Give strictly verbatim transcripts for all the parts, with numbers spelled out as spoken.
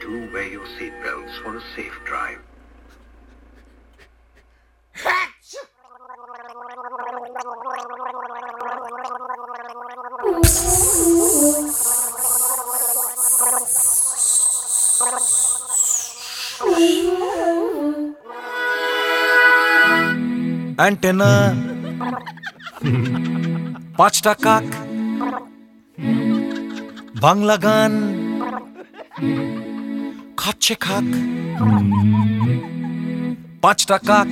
Do wear your seatbelts for a safe drive. Antenna পাঁচটা কাক বাংলা গান খাচ্ছে খাক পাঁচটা কাক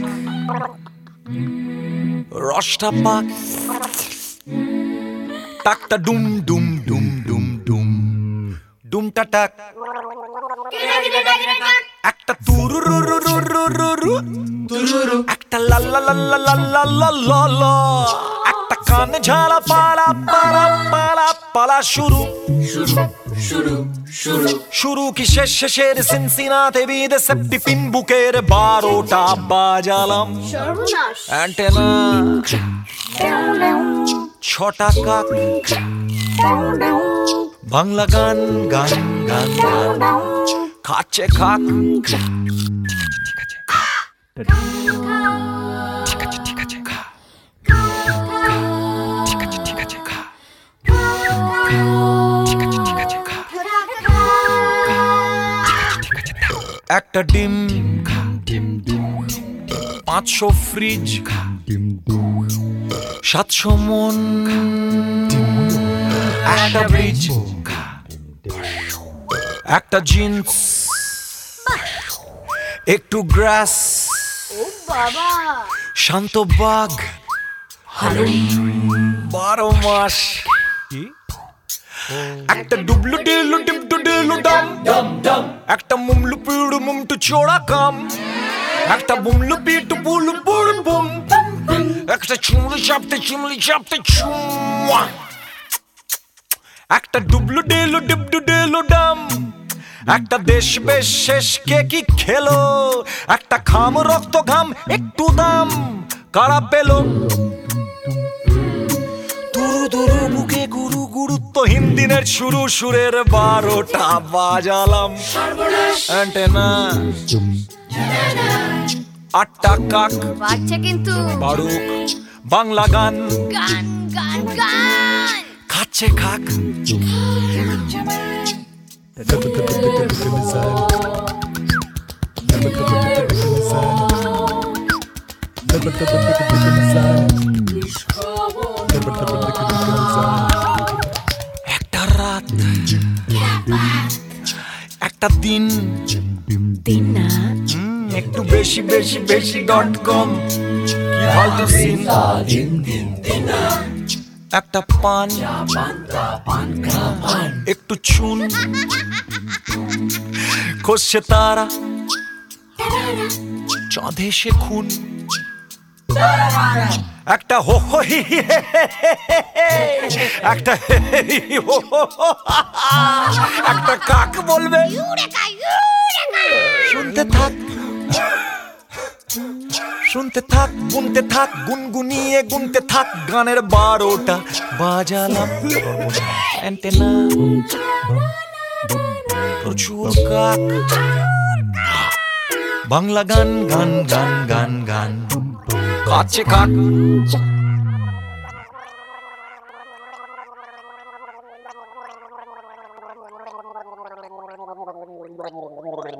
রসটা পাক টাকটা ডুম ডুম ডুম ডুম ডুম ডুমটা টাক একটা তুরুরুরুরুরুরু একটা লা লা লা লা লা লা লা লা লা একটা কানে ঝাড়া পালা পালা পালা পালা শুরু শুরু শুরু শুরু কি শেষ শেষের সিনসিনাতে বিদে সেপ্টিপিন বুকের বারোটা বাজালাম অ্যান্টেনা ছটা কাক বাংলা গান গান গান গান খাচ্ছে খাক ঠিক আছে ঠিক আছে খা ঠিক আছে ঠিক আছে খা ঠিক আছে ঠিক আছে খা একটা ডিম ডিম ডিম পাঁচশো ফ্রিজ ডিম ডিম সাতশো মন একটা ব্রিজ একটা জিন্স একটু গ্রাস শান্ত বাঘ বারো মাস একটা ডুবলু ডেলু ডিমটু ডেলু ডাম একটা মুমলু পিড়ু মুমটু চোড়া কাম একটা বুমলু পিটু বুলু বুড় বুম একটা চুমলি চাপতে চুমলি চাপতে চুমা একটা ডুবলু ডেলু ডিমটু ডেলু ডাম একটা দেশ বেশ শেষ কে কি খেলো একটা খাম রক্ত ঘাম একটু দাম কারা পেলো দুরু দুরু বুকে গুরু গুরুত্ব হিন্দিনের শুরু সুরের বারোটা বাজালাম অ্যান্টেনা আটটা কাক বাচ্চা কিন্তু বারুক বাংলা গান গান গান গান খাচ্ছে খাক একটা রাত একটা দিন দিন না একটু বেশি বেশি বেশি ডট কম কি ফালতু সিন একটা পান একটু চুন খসছে তারা চাঁদে সে খুন একটা হো হো হি হি হে হে হে হে, একটা হে হে হি হো হো হো, একটা কাক বলবে শুনতে থাক শুনতে থাক গুনতে থাক গুনগুনিয়ে গুনতে থাক গানের বারোটা বাজালাম অ্যান্টেনা প্রচুর কাক বাংলা গান গান গান গান গান কাছে কাক